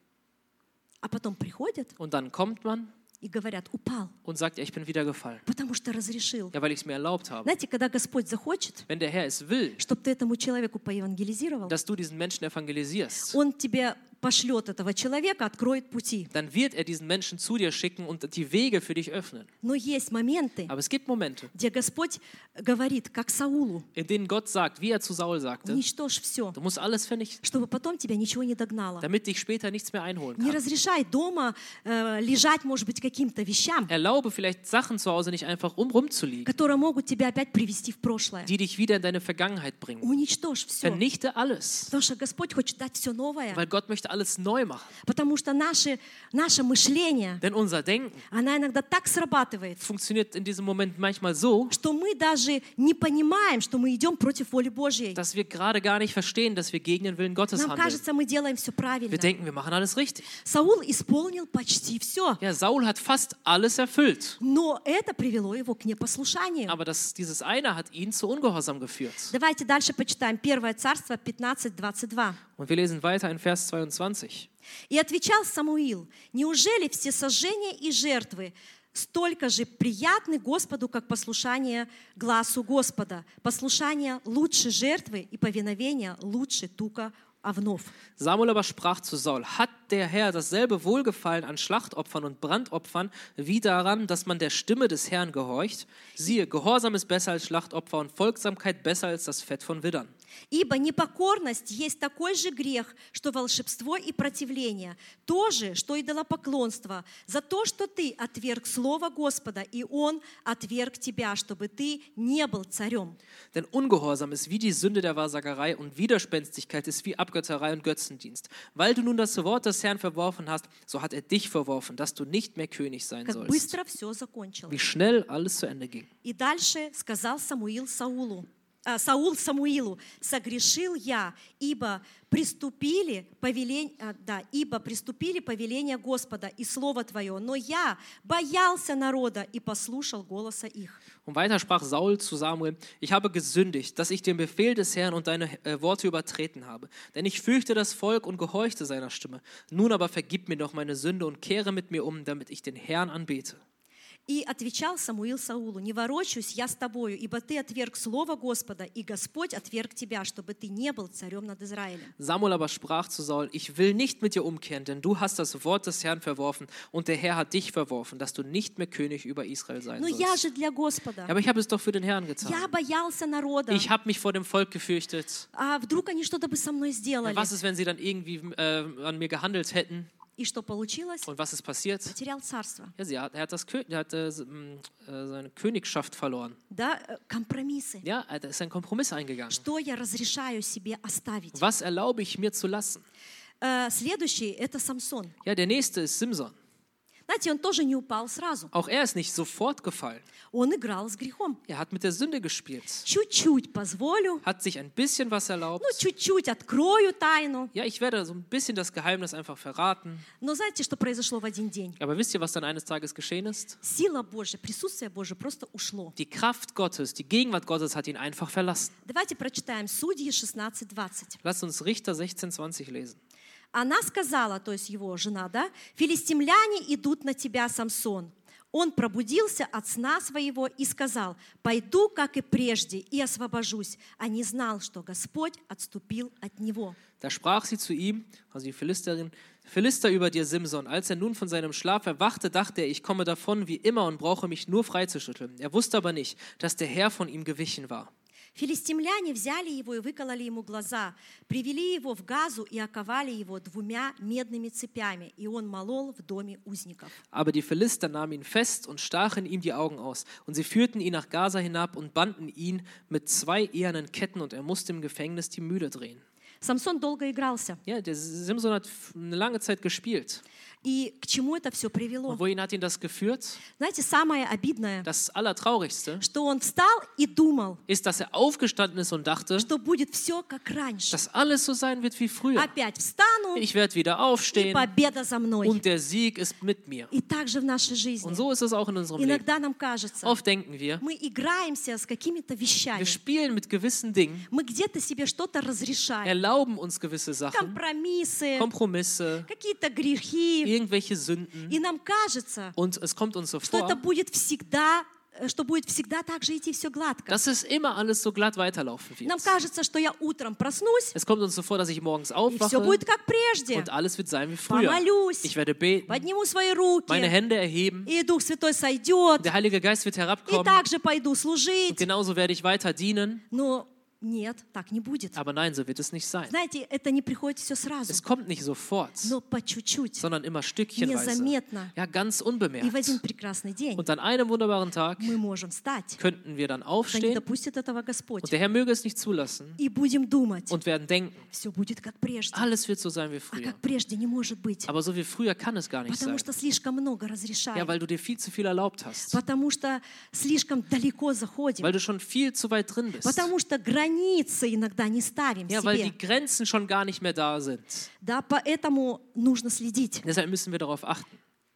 А потом приходят Und dann kommt man и говорят, упал, und sagt, ja, ich bin wieder gefallen. потому что разрешил. Ja, weil ich es mir erlaubt habe. Знаете, когда Господь захочет, Wenn der Herr es will, чтобы ты этому человеку поевангелизировал, dass du diesen Menschen evangelisierst, Он тебе пошлет этого человека, откроет пути. dann wird er diesen Menschen zu dir schicken und die Wege für dich öffnen. Но есть моменты, Aber es gibt Momente, где Господь говорит, как Саулу, in denen Gott sagt, wie er zu Saul sagte, уничтожь все, du musst alles vernichten, чтобы потом тебя ничего не догнало. damit dich später nichts mehr einholen Не kann. разрешай дома э, лежать, может быть, каким-то вещам, Erlaube vielleicht Sachen zu Hause nicht einfach um rumzuliegen, которые могут тебя опять привести в прошлое. die dich wieder in deine Vergangenheit bringen. Уничтожь все. Vernichte alles, Потому что Господь хочет дать все новое. weil Gott möchte alles neu machen. Потому что наше, наше мышление, Denn unser Denken оно иногда так срабатывает, funktioniert in diesem Moment manchmal so, что мы даже не понимаем, что мы идем против воли Божьей. dass wir gerade gar nicht verstehen, dass wir gegen den Willen Gottes Нам handeln. кажется, мы делаем все Wir правильно. denken, wir machen alles richtig. Саул исполнил почти все, Ja, Saul hat fast alles erfüllt, но это привело его к непослушанию. aber das, dieses eine hat ihn zu Ungehorsam geführt. Давайте дальше почитаем Первое Царство пятнадцать двадцать два. Und wir lesen weiter in Vers zweiundzwanzig. «И отвечал Самуил, неужели все сожжения и жертвы столько же приятны Господу, как послушание гласу Господа. Послушание лучше жертвы и повиновение лучше тука овнов. Samuel aber sprach zu Saul: Hat der Herr dasselbe Wohlgefallen an Schlachtopfern und Brandopfern wie daran, dass man der Stimme des Herrn gehorcht? Siehe, Gehorsam ist besser als Schlachtopfer und Folgsamkeit besser als das Fett von Widdern. Ибо непокорность есть такой же грех, что волшебство и противление, то же, что идолопоклонство, за то, что ты отверг слово Господа, и Он отверг тебя, чтобы ты не был царем. Denn Ungehorsam ist wie die Sünde der Wahrsagerei und Widerspenstigkeit ist wie Abgötterei und Götzendienst. Weil du nun das Wort des Herrn verworfen hast, so hat er dich verworfen, dass du nicht mehr König sein Как sollst. быстро все закончилось. Wie schnell alles zu Ende ging. И дальше сказал Самуил Саулу, а, Саул Самуилу: согрешил я, ибо приступили повеление, а, да, ибо приступили повеление Господа и слово Твое, но я боялся народа и послушал голоса их. Und weiter sprach Saul zu Samuel: Ich habe gesündigt, dass ich den Befehl des Herrn und deine äh, Worte übertreten habe. Denn ich fürchte das Volk und gehorchte seiner Stimme. Nun aber vergib mir doch meine Sünde und kehre mit mir um, damit ich den Herrn anbete. И отвечал Самуил Саулу: не ворочусь я с тобою, ибо ты отверг слово Господа, и Господь отверг тебя, чтобы ты не был царем над Израилем. Samuel aber sprach zu Saul: Ich will nicht mit dir umkehren, denn du hast das Wort des Herrn verworfen und der Herr hat dich verworfen, dass du nicht mehr König über Israel sein Но я sollst. же для Господа. Ja, aber ich habe es doch für den Herrn getan. Я боялся народа. Ich habe mich vor dem Volk gefürchtet. А вдруг они что-то бы со мной сделали? Was ist, wenn sie dann irgendwie äh, an mir gehandelt hätten? И что получилось? Und was ist passiert? Потерял царство. Ja, sie hat, er hat, das, Kö- er hat äh, s- m, äh, seine Königschaft verloren. Да, э, компромиссы. Ja, er ist einen Kompromiss eingegangen. Что я разрешаю себе оставить? Was erlaube ich mir zu lassen? Э, Следующий – это Самсон. Ja, der nächste ist Simson. Знаете, он тоже не упал сразу. Auch er ist nicht sofort gefallen. Он играл с грехом. Er hat mit der Sünde gespielt. Чуть-чуть позволю, Hat sich ein bisschen was erlaubt. ну, чуть-чуть открою тайну. Ja, ich werde so ein bisschen das Geheimnis einfach verraten. Но знаете, что произошло в один день? Aber wisst ihr, was dann eines Tages geschehen ist? Сила Божья, присутствие Божье просто ушло. Die Kraft Gottes, die Gegenwart Gottes hat ihn einfach verlassen. Давайте прочитаем Судьи шестнадцать двадцать. Lasst uns Richter sechzehn zwanzig lesen. Она сказала, то есть его жена, да, филистимляне идут на тебя, Самсон. Он пробудился от сна своего и сказал: пойду, как и прежде, и освобожусь. А не знал, что Господь отступил от него. Da sprach sie zu ihm, also die Philisterin: Philister über dir, Simson. Als er nun von seinem Schlaf erwachte, dachte er, ich komme davon wie immer und brauche mich nur freizuschütteln. Er wusste aber nicht, dass der Herr von ihm gewichen war. Филистимляне взяли его и выкололи ему глаза, привели его в Газу и оковали его двумя медными цепями, и он молол в доме узников. Aber die Philister nahmen ihn fest und stachen ihm die Augen aus. Und sie führten ihn nach Gaza hinab und banden ihn mit zwei ehernen Ketten, und er musste im Gefängnis die Mühle drehen. Самсон долго игрался. Ja, der Simson hat eine lange Zeit gespielt. И к чему это все привело? Und wohin hat ihn das geführt? Знаете, самое обидное, Das Allertraurigste что он встал и думал, ist, dass er aufgestanden ist und dachte, что будет все как раньше. dass alles so sein wird wie früher. Опять встану, Ich werde wieder и aufstehen победа за мной. und der Sieg ist mit mir. И так же в нашей Und жизни. so ist es auch in unserem Leben. Иногда нам кажется, Oft denken wir, мы играемся с какими-то вещами. wir spielen mit gewissen Dingen, Мы где-то себе что-то разрешаем. erlauben uns gewisse Sachen, Компромиссы, Kompromisse, какие-то грехи. irgendwelche Sünden. И нам кажется, Und es kommt uns so что это vor, будет всегда, э, что будет всегда так же идти все гладко. dass es immer alles so glatt weiterlaufen Нам wird. кажется, что я утром проснусь, Es kommt uns so vor, dass ich morgens и все aufwache будет как прежде. und alles wird sein wie früher. Помолюсь, Ich werde beten, подниму свои руки, meine Hände erheben, и Дух Святой сойдет, der Heilige Geist wird и herabkommen также пойду und служить. genauso werde ich weiter dienen. Но нет, так не будет. Aber nein, so wird es nicht sein. Знаете, это не приходит все сразу, Es kommt nicht sofort, но по чуть-чуть, sondern immer stückchenweise. незаметно. Ja, ganz И в один unbemerkt. прекрасный день Und an einem wunderbaren Tag мы можем встать. könnten wir dann Да не aufstehen допустит этого Господь. und der Herr möge es nicht zulassen И будем думать, und werden denken, все будет как прежде. alles wird so sein wie А früher. как прежде не может быть. Aber so wie früher kann es gar nicht Потому sein. что слишком много Ja, разрешаем. weil du dir viel zu viel erlaubt hast. Потому что слишком далеко заходим. Weil du schon viel zu weit drin bist. Потому что границы иногда не ставим Ja, weil себе. die Grenzen schon gar nicht mehr da sind. Да, поэтому нужно следить. Deshalb müssen wir darauf achten.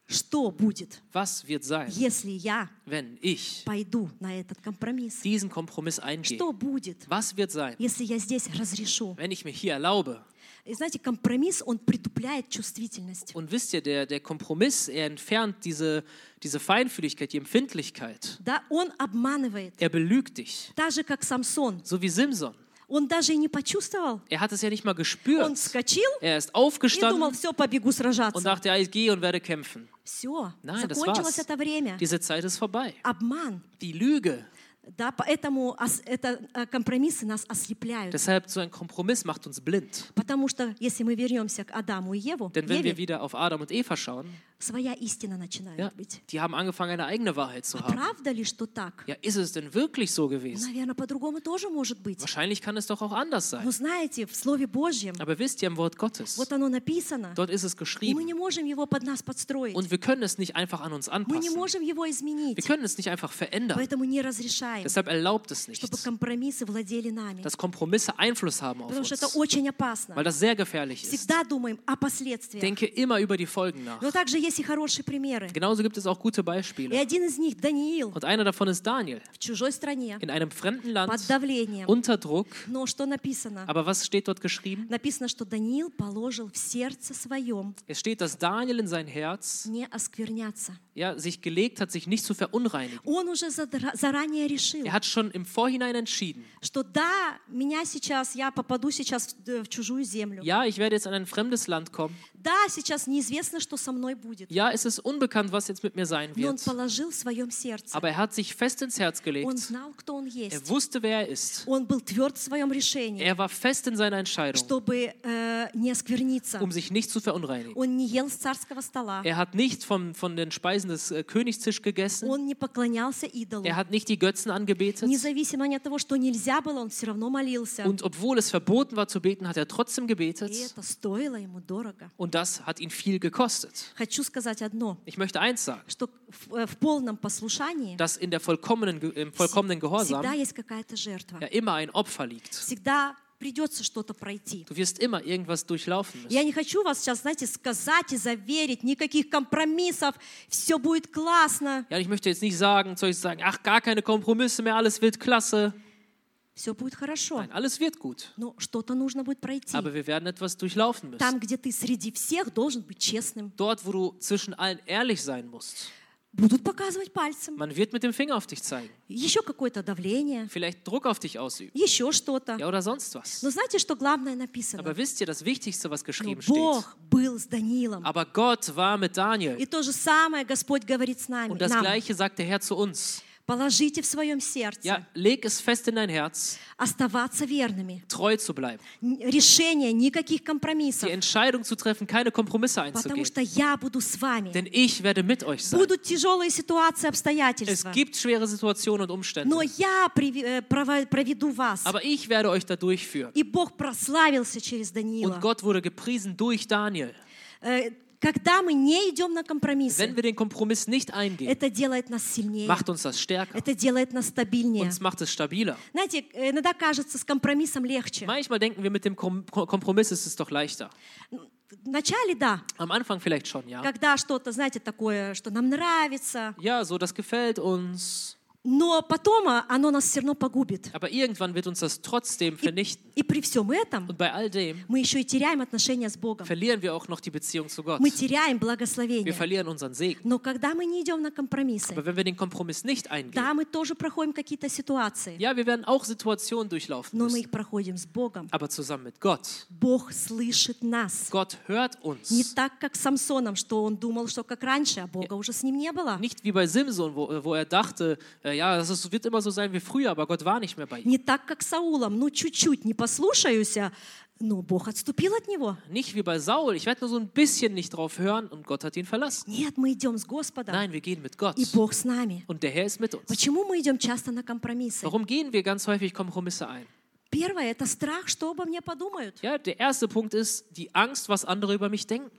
что будет, Was wird sein, если я wenn ich пойду на этот компромисс? diesen Kompromiss eingehe? Что будет, Was wird sein, если я здесь разрешу? wenn ich mir hier erlaube? И знаете, компромисс, он притупляет чувствительность. Und wisst ihr, der, der Kompromiss, er entfernt diese, diese Feinfühligkeit, die Empfindlichkeit. Да, он обманывает. Er belügt dich, Так же, как Самсон. so wie Simson. Он даже и не почувствовал. Er hat es ja nicht mal Он gespürt. вскочил Er ist и думал, aufgestanden все, побегу und сражаться. dachte, ja, ich gehe und werde kämpfen. Все, Nein, das закончилось war's. это время. Diese Zeit ist vorbei. Обман. Die Lüge. Да, поэтому ос- это, э, компромиссы нас ослепляют. Deshalb so ein Kompromiss macht uns blind. Потому что если мы вернемся к Адаму и Еву, Denn wenn wir Еве, wieder auf Adam und Eva schauen, своя истина начинает ja, быть. die haben angefangen, eine eigene Wahrheit zu А haben. правда ли, что так? Ja, ist es denn wirklich so gewesen? Наверное, по-другому тоже может быть. Wahrscheinlich kann es doch auch anders Но sein. знаете, в Слове Божьем, Aber wisst ihr, im Wort Gottes, вот оно написано, dort ist es и мы не geschrieben. можем его под нас подстроить. Und wir können es nicht einfach an uns Мы не anpassen. можем его Wir изменить. können es nicht einfach verändern. Поэтому не разрешаем, Deshalb erlaubt es nicht, чтобы компромиссы владели нами. dass Kompromisse Einfluss haben auf Потому что это uns. очень опасно. Weil das sehr gefährlich ist. Всегда думаем о последствиях. Denke immer über die Folgen nach. Но также есть и хорошие примеры. Genauso gibt es auch gute И Beispiele. один из них Даниил Und einer davon ist Daniel. в чужой стране, In einem fremden Land, под давлением. unter Druck. Но что написано? Aber was steht dort geschrieben? Написано, что Даниил положил в сердце своем Es steht, dass Daniel in sein Herz не оскверняться. ja, sich gelegt hat, sich nicht zu verunreinigen. Он уже задра- заранее решил, Er hat schon im Vorhinein entschieden, что да, меня сейчас, я попаду сейчас в, в чужую землю. ja, ich werde jetzt in ein fremdes Land kommen. Да, сейчас неизвестно, что со мной будет. Ja, es ist unbekannt, was jetzt mit mir sein Но он wird. положил в своем сердце. Aber er hat sich fest ins Herz Он gelegt. знал, кто он Er есть. wusste, wer er ist. Он был тверд в своем решении, Er war fest in seiner Entscheidung, чтобы э, не оскверниться. um sich nicht zu verunreinigen. Он не ел с царского стола. Er hat nicht von, von den Speisen des äh, Königstisch gegessen. Он не поклонялся идолу. Er hat nicht die Götzen angebetet. Независимо от того, что нельзя было, он все равно молился. Und obwohl es verboten war zu beten, hat er trotzdem И gebetet. это стоило ему дорого. Und das hat ihn viel gekostet. Хочу сказать одно, Ich möchte eins sagen, что в, э, в полном послушании dass in der vollkommenen, Ge- im vollkommenen всегда Gehorsam есть какая-то жертва. ja immer ein Opfer liegt. Всегда придется что-то пройти. Du wirst immer irgendwas durchlaufen müssen. Я не хочу вас сейчас, знаете, сказать и заверить, никаких компромиссов, все будет классно, Ja, ich möchte jetzt nicht sagen, zu euch sagen, ach, gar keine Kompromisse mehr, alles wird klasse. все будет хорошо. Nein, alles wird gut. Но что-то нужно будет пройти. Aber wir werden etwas durchlaufen müssen. Там, где ты среди всех должен быть честным. Dort, wo du zwischen allen ehrlich sein musst. Будут показывать пальцем. Man wird mit dem Finger auf dich zeigen. Еще какое-то давление, Vielleicht Druck auf dich ausüben. еще что-то. Ja, oder sonst was. Но знаете, что главное написано? Aber wisst ihr, das Wichtigste, was Но geschrieben steht? Бог был с Даниилом. Aber Gott war mit Daniel. И то же самое Господь говорит с нами. Und das нам. Gleiche sagt der Herr zu uns. Положите в своем сердце Ja, leg es fest in dein Herz, оставаться верными. treu zu bleiben. Н- Решение, никаких компромиссов. Die Entscheidung zu treffen, keine Kompromisse Потому einzugehen. что я буду с вами. Denn ich werde mit euch sein. Будут тяжелые ситуации, Es обстоятельства. gibt schwere Situationen und Umstände. Но я приви- э, прово- проведу вас. Aber ich werde euch da durchführen. И Бог прославился через Даниила. Und Gott wurde gepriesen durch Daniel. Э, Когда мы не идем на компромиссы, Wenn wir den Kompromiss nicht eingehen, это делает нас сильнее. macht uns das stärker. Это делает нас стабильнее. Uns macht es stabiler. Знаете, иногда кажется, с компромиссом легче. Manchmal denken wir, mit dem Kom Kompromiss ist es doch leichter. Вначале, да, Am Anfang vielleicht schon, ja. когда что-то, знаете, такое, что нам нравится, Ja, so, das gefällt uns. но потом а, оно нас все равно погубит. Aber irgendwann wird uns das trotzdem vernichten. И при всем этом Und bei all dem мы еще и теряем отношения с Богом. verlieren wir auch noch die Beziehung zu Gott. Мы теряем Wir благословение. verlieren unseren Segen. Но когда мы не идем на компромиссы, Aber wenn wir den Kompromiss nicht eingehen, да, мы тоже проходим какие-то ситуации, ja, wir werden auch Situationen durchlaufen но мы müssen. их проходим с Богом. Aber zusammen mit Gott. Бог слышит нас. Gott hört Не uns. так, как с Самсоном, что он думал, что как раньше, а Бога уже с ним не было. Nicht wie bei Simson, wo, wo er dachte, äh, ja, das ist, wird immer so sein wie früher, aber Gott war nicht mehr bei ihm. Не так, как с Саулом. Ну, чуть-чуть не послушаюсь, но Бог отступил от него. Nicht wie bei Saul, ich werde nur so ein bisschen nicht drauf hören und Gott hat ihn verlassen. Нет, мы идем с Господом, Nein, wir gehen mit Gott. и Бог с нами. Und der Herr ist mit uns. Почему мы идем часто на компромиссы? Warum gehen wir ganz häufig Kompromisse ein? Первое – это страх, что обо мне подумают. Ja, der erste Punkt ist die Angst, was andere über mich denken.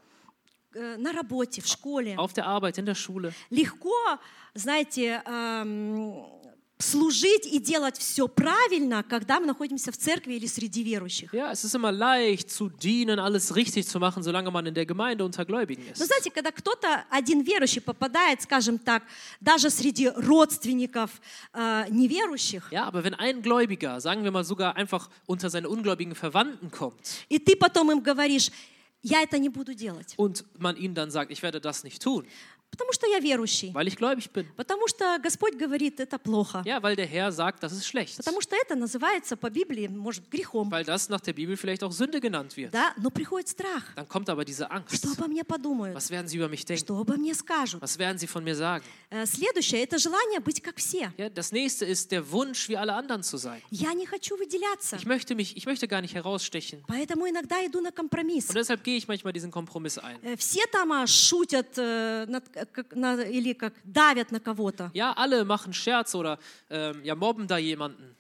Э, На работе, в школе. Auf der Arbeit, in der Schule. Легко, знаете, эм, служить и делать все правильно, когда мы находимся в церкви или среди верующих. Ja, es ist immer leicht zu dienen, alles richtig zu machen, solange man in der Gemeinde unter Gläubigen Но ist. знаете, когда кто-то, один верующий, попадает, скажем так, даже среди родственников э, неверующих, Ja, aber wenn ein Gläubiger, sagen wir mal sogar einfach unter seine ungläubigen Verwandten kommt и ты потом им говоришь, я это не буду делать, und man ihnen dann sagt, ich werde das nicht tun, потому что я верующий, weil ich gläubig bin. потому что Господь говорит, это плохо, Ja, weil der Herr sagt, das ist schlecht. потому что это называется по Библии, может, грехом, Weil das nach der Bibel vielleicht auch Sünde genannt wird. да, но приходит страх, Dann kommt aber diese Angst. что обо мне подумают, Was werden sie über mich denken? что обо мне скажут. Was werden sie von mir sagen? Э, Следующее – это желание быть как все. Ja, das nächste ist der Wunsch, wie alle anderen zu sein. Я не хочу выделяться, Ich möchte mich, ich möchte gar nicht herausstechen. поэтому иногда иду на компромисс. Und deshalb gehe ich manchmal diesen Kompromiss ein. Э, Все там а, шутят э, над- как- на- или как давят на кого-то. Ja, alle machen Scherz oder ähm, ja, mobben da jemanden.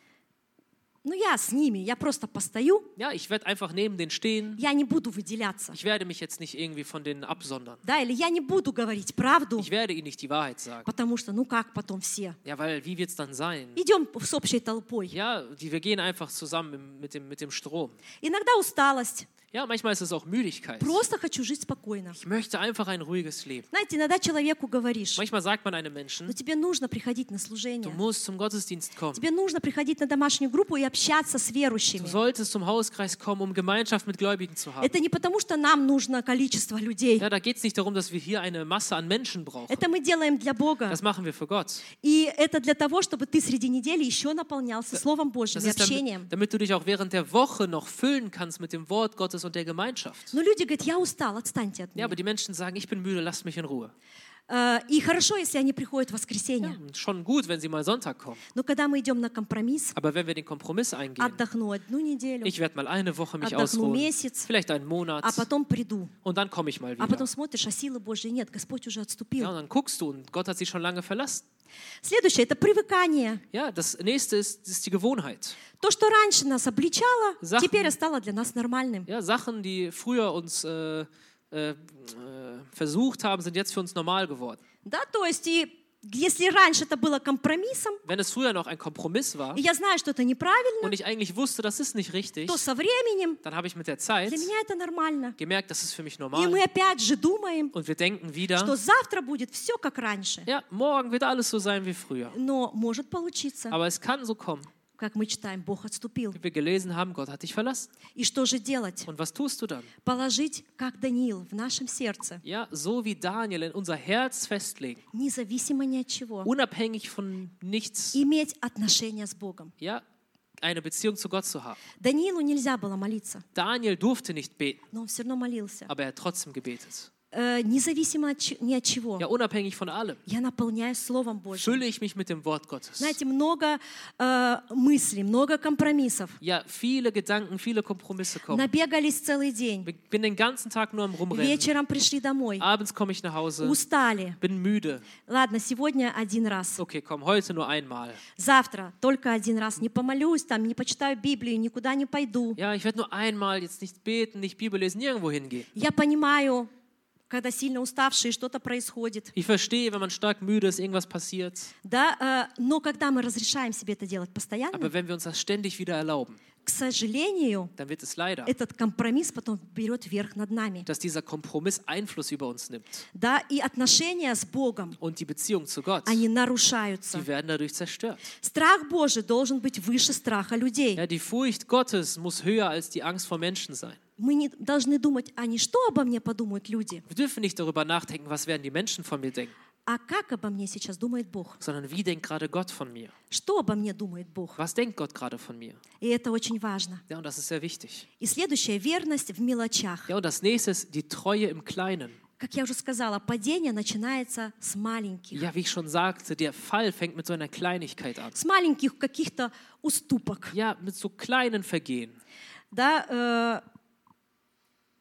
Ну, я с ними, я просто постою, Ja, ich werde einfach neben denen stehen. я не буду выделяться. Ich werde mich jetzt nicht irgendwie von denen absondern. Да, или я не буду говорить правду, Ich werde ihnen nicht die Wahrheit sagen. потому что, ну как потом все? Ja, weil wie wird es dann sein? Идем с общей толпой. Ja, die, wir gehen einfach zusammen im- mit dem, mit dem Strom. Иногда усталость. Ja, manchmal ist es auch Müdigkeit. Просто хочу жить спокойно. Ich möchte einfach ein ruhiges Leben. Знаете, иногда человеку говоришь, Manchmal sagt man einem но Menschen, тебе нужно приходить на du служение. musst zum Gottesdienst kommen. Тебе нужно приходить на домашнюю группу и общаться с Du верующими. solltest zum Hauskreis kommen, um Gemeinschaft mit Gläubigen zu haben. Это не потому, что нам нужно количество людей. Ja, da geht es nicht darum, dass wir hier eine Masse an Menschen brauchen. Это мы делаем для Бога. Das machen wir für Gott. И это для того, чтобы ты среди недели еще наполнялся Словом Божьим Das и ist damit, общением. damit du dich auch während der Woche noch füllen kannst mit dem Wort Gottes und der Gemeinschaft. Но люди говорят, я устал, отстаньте от Ja, меня. aber die Menschen sagen, ich bin müde, lasst mich in Ruhe. Э, И хорошо, если они приходят в Ja, воскресенье. schon gut, wenn sie mal Sonntag kommen. Но когда мы идем на компромисс, Aber wenn wir den Kompromiss eingehen, отдохну одну неделю, ich werde mal eine Woche mich отдохну ausruhen, месяц, vielleicht einen Monat, а потом приду. und dann komme ich mal А потом wieder. смотришь, а силы Божьей нет, Господь уже Ja, отступил. und dann guckst du und Gott hat sie schon lange verlassen. Следующее – это привыкание. Ja, das nächste ist, ist die Gewohnheit. То, что раньше нас обличало, Захм- теперь стало для нас нормальным. Ja, Sachen, die früher uns äh, äh, äh, versucht haben, sind jetzt für uns normal geworden. Да, то есть, и если раньше это было компромиссом, Wenn es früher noch ein Kompromiss war и я знаю, что это неправильно, und ich eigentlich wusste, das ist nicht richtig, то со временем dann habe ich mit der Zeit для меня это нормально. gemerkt, das ist für mich И мы normal. опять же думаем, Und wir denken что wieder, завтра будет все как раньше. ja, morgen wird alles so sein wie früher. Но может получиться, Aber es kann so kommen, как мы читаем, Бог отступил. wie wir gelesen haben, Gott hat dich verlassen. И что же делать? Und was tust du dann? Положить, как Даниил, в нашем сердце, Ja, so wie Daniel in unser Herz festlegen, независимо ни от чего, unabhängig von nichts, иметь отношения с Богом. ja, eine Beziehung zu Gott zu haben. Даниилу нельзя было молиться, Daniel durfte nicht beten, но он все равно молился. aber er hat trotzdem gebetet. Э, независимо от, ч- ни от чего. Ja, unabhängig von allem. Я наполняюсь Словом Божьим. Fülle ich mich mit dem Wort Gottes. Знаете, много э, мыслей, много компромиссов. Ja, viele Gedanken, viele Kompromisse kommen. Набегались целый день. Ich bin den ganzen Tag nur am Rumrennen. Вечером пришли домой. Abends komme ich nach Hause, Устали. bin müde. Ладно, сегодня один раз. Okay, komm, heute nur einmal. Завтра только один раз. Не помолюсь, там, не почитаю Библию, никуда не пойду. Ja, ich werde nur einmal jetzt nicht beten, nicht Bibel lesen, nirgendwo hingehen. Я понимаю, когда сильно уставший, что-то происходит. Ich verstehe, wenn man stark müde ist, irgendwas passiert. Да, э, но когда мы разрешаем себе это делать постоянно, Aber wenn wir uns das ständig wieder erlauben, к сожалению, dann wird es leider, этот компромисс потом берет верх над нами. dass dieser Kompromiss Einfluss über uns nimmt. Да, и отношения с Богом, Und die Beziehung zu Gott, они нарушаются. die werden dadurch zerstört. Страх Божий должен быть выше страха людей. Ja, die Furcht Gottes muss höher als die Angst vor Menschen sein. Мы не должны думать, а не что обо мне подумают люди, Wir dürfen nicht darüber nachdenken, was werden die Menschen von mir denken, а как обо мне сейчас думает Бог. sondern wie denkt gerade Gott von mir? Что обо мне думает Бог. Was denkt Gott gerade von mir? И это очень важно. Ja, und das ist sehr wichtig. И следующее, верность в мелочах. Ja, und das nächste ist die Treue im Kleinen. Как я уже сказала, падение начинается с маленьких. Ja, wie ich schon sagte, der Fall fängt mit so einer Kleinigkeit an. С маленьких каких-то уступок. Ja, mit so kleinen Vergehen. Да, э,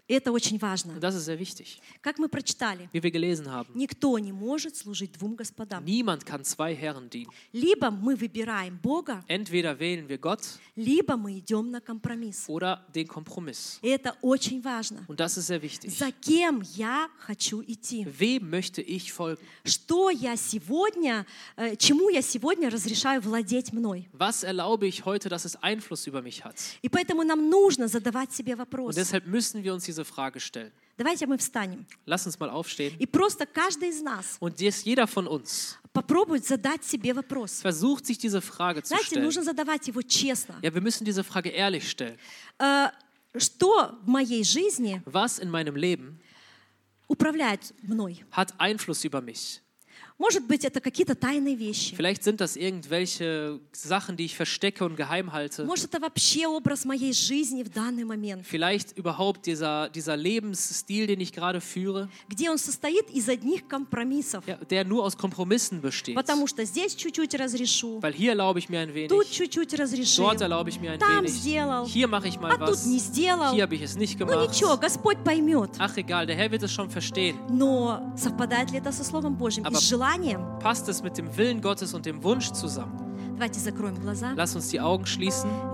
И это очень важно. Und das ist sehr wichtig. Как мы прочитали, Wie wir gelesen haben, никто не может служить двум господам. niemand kann zwei Herren dienen. Либо мы выбираем Бога, Entweder wählen wir Gott либо мы идем на компромисс. oder den Kompromiss. И это очень важно. Und das ist sehr wichtig. За кем я хочу идти? Wem möchte ich folgen? Что я сегодня, э, чему я сегодня разрешаю владеть мной? Was erlaube ich heute, dass es Einfluss über mich hat? И поэтому нам нужно задавать себе Und вопрос. deshalb müssen wir uns diese Frage stellen. Давайте мы встанем. Lass uns mal aufstehen. И просто каждый из нас Und jetzt jeder von uns попробует задать себе вопрос. versucht, sich diese Frage zu Знаете, stellen. нужно задавать его честно. Ja, wir müssen diese Frage ehrlich stellen. Э, Что в моей жизни Was in meinem Leben управляет мной? hat Einfluss über mich? Может быть, это какие-то тайные вещи. Vielleicht sind das irgendwelche Sachen, die ich verstecke und geheim halte. Может, это вообще образ моей жизни в данный момент, Vielleicht überhaupt dieser, dieser Lebensstil, den ich gerade führe, где он состоит из одних компромиссов. ja, der nur aus Kompromissen besteht. Потому что здесь чуть-чуть разрешу, Weil hier erlaube ich mir ein тут wenig, чуть-чуть разрешил, dort erlaube ich mir ein там wenig, сделал, hier mache ich mal а тут was, не сделал. hier habe ich es nicht Ну gemacht. ничего, Господь поймет. Ach egal, der Herr wird es schon verstehen. Но совпадает ли это со Словом Божьим и Aber- с желанием? Passt es mit dem Willen Gottes und dem Wunsch zusammen? Давайте закроем глаза. Lass uns die Augen schließen.